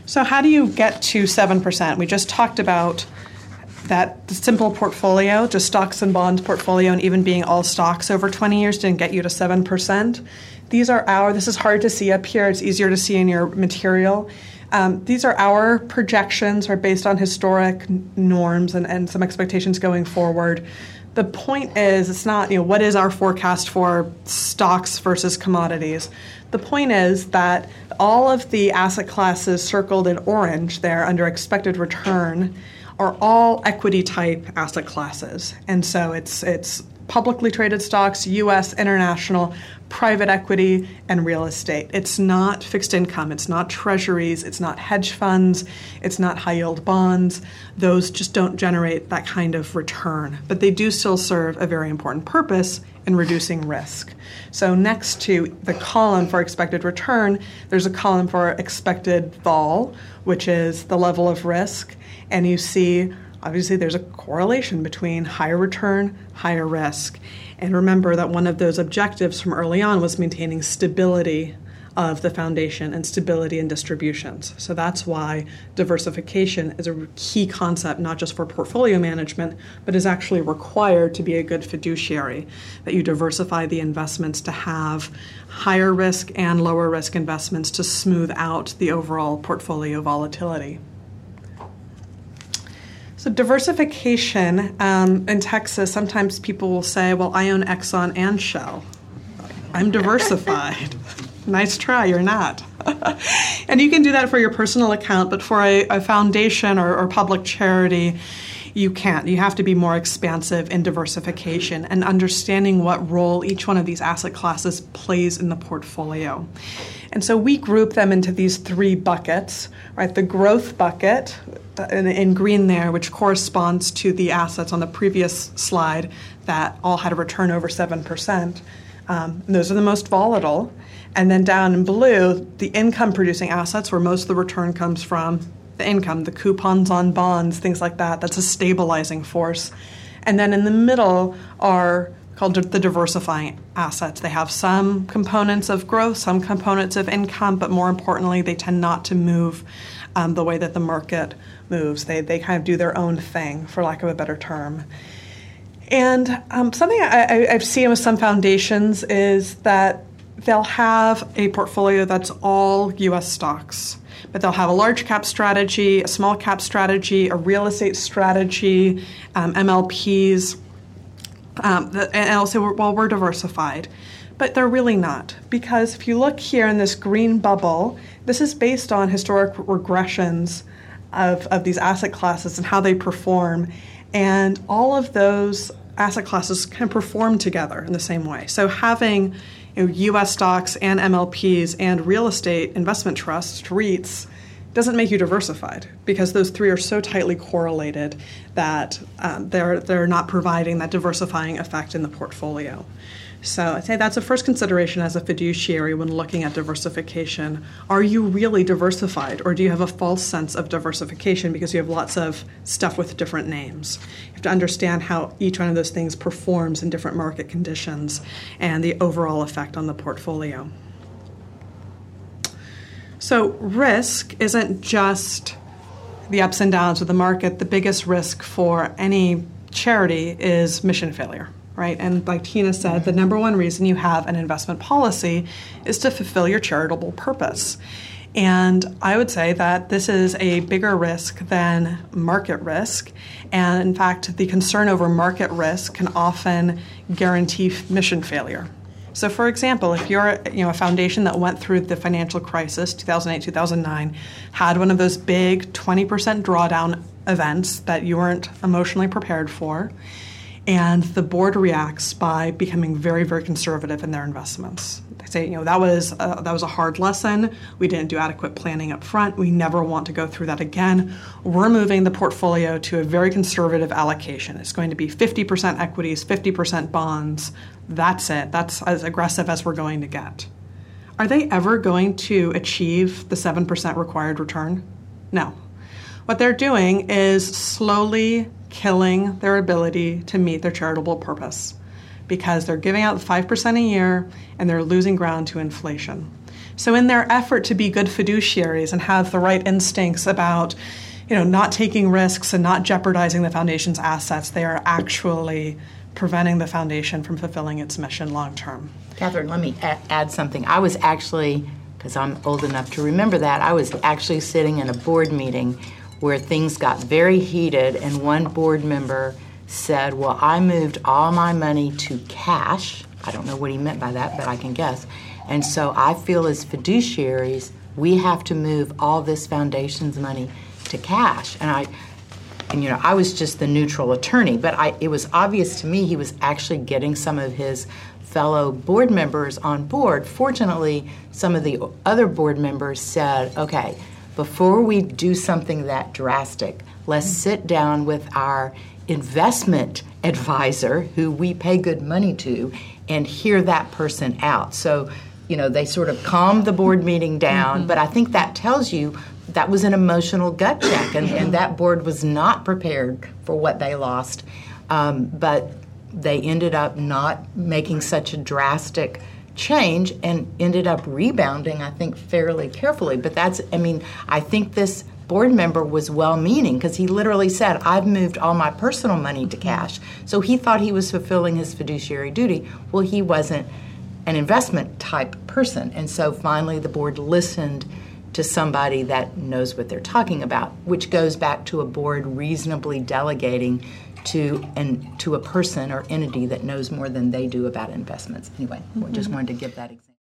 So how do you get to 7%? We just talked about that simple portfolio, just stocks and bonds portfolio, and even being all stocks over 20 years didn't get you to 7%. This is hard to see up here. It's easier to see in your material. These are our projections, are based on historic norms and some expectations going forward. The point is, it's not, what is our forecast for stocks versus commodities? The point is that all of the asset classes circled in orange there under expected return are all equity type asset classes. And so it's publicly traded stocks, U.S., international, private equity, and real estate. It's not fixed income. It's not treasuries. It's not hedge funds. It's not high yield bonds. Those just don't generate that kind of return. But they do still serve a very important purpose in reducing risk. So next to the column for expected return, there's a column for expected vol, which is the level of risk. And you see, obviously, there's a correlation between higher return, higher risk. And remember that one of those objectives from early on was maintaining stability of the foundation and stability in distributions. So that's why diversification is a key concept, not just for portfolio management, but is actually required to be a good fiduciary, that you diversify the investments to have higher risk and lower risk investments to smooth out the overall portfolio volatility. So diversification in Texas, sometimes people will say, well, I own Exxon and Shell. I'm diversified. Nice try, you're not. And you can do that for your personal account, but for a foundation or public charity, you can't. You have to be more expansive in diversification and understanding what role each one of these asset classes plays in the portfolio. And so we group them into these three buckets, right? The growth bucket in green there, which corresponds to the assets on the previous slide that all had a return over 7%. Those are the most volatile. And then down in blue, the income-producing assets, where most of the return comes from the income, the coupons on bonds, things like that. That's a stabilizing force. And then in the middle are called the diversifying assets. They have some components of growth, some components of income, but more importantly, they tend not to move the way that the market moves. They kind of do their own thing, for lack of a better term. And something I've seen with some foundations is that they'll have a portfolio that's all U.S. stocks, but they'll have a large cap strategy, a small cap strategy, a real estate strategy, MLPs, and I'll say, well, we're diversified. But they're really not, because if you look here in this green bubble, this is based on historic regressions of these asset classes and how they perform. And all of those asset classes can perform together in the same way. So having U.S. stocks and MLPs and real estate investment trusts, REITs, doesn't make you diversified, because those three are so tightly correlated that they're not providing that diversifying effect in the portfolio. So I'd say that's a first consideration as a fiduciary when looking at diversification. Are you really diversified, or do you have a false sense of diversification because you have lots of stuff with different names? You have to understand how each one of those things performs in different market conditions and the overall effect on the portfolio. So risk isn't just the ups and downs of the market. The biggest risk for any charity is mission failure. Right? And like Tina said, the number one reason you have an investment policy is to fulfill your charitable purpose. And I would say that this is a bigger risk than market risk. And in fact, the concern over market risk can often guarantee mission failure. So for example, if you're a foundation that went through the financial crisis, 2008, 2009, had one of those big 20% drawdown events that you weren't emotionally prepared for, and the board reacts by becoming very, very conservative in their investments. They say, that was a hard lesson. We didn't do adequate planning up front. We never want to go through that again. We're moving the portfolio to a very conservative allocation. It's going to be 50% equities, 50% bonds. That's it. That's as aggressive as we're going to get. Are they ever going to achieve the 7% required return? No. What they're doing is slowly killing their ability to meet their charitable purpose, because they're giving out 5% a year and they're losing ground to inflation. So in their effort to be good fiduciaries and have the right instincts about, not taking risks and not jeopardizing the foundation's assets, they are actually preventing the foundation from fulfilling its mission long term. Catherine, let me add something. I was actually, because I'm old enough to remember that, I was actually sitting in a board meeting where things got very heated, and one board member said, well, I moved all my money to cash. I don't know what he meant by that, but I can guess. And so I feel as fiduciaries, we have to move all this foundation's money to cash. And I was just the neutral attorney, but it was obvious to me he was actually getting some of his fellow board members on board. Fortunately, some of the other board members said, okay, before we do something that drastic, let's sit down with our investment advisor, who we pay good money to, and hear that person out. So, they sort of calmed the board meeting down, but I think that tells you that was an emotional gut check, and that board was not prepared for what they lost. But they ended up not making such a drastic change and ended up rebounding, I think, fairly carefully. But I think this board member was well-meaning, because he literally said, I've moved all my personal money to cash. So he thought he was fulfilling his fiduciary duty. Well, he wasn't an investment type person. And so finally the board listened to somebody that knows what they're talking about, which goes back to a board reasonably delegating to a person or entity that knows more than they do about investments. Anyway, just wanted to give that example.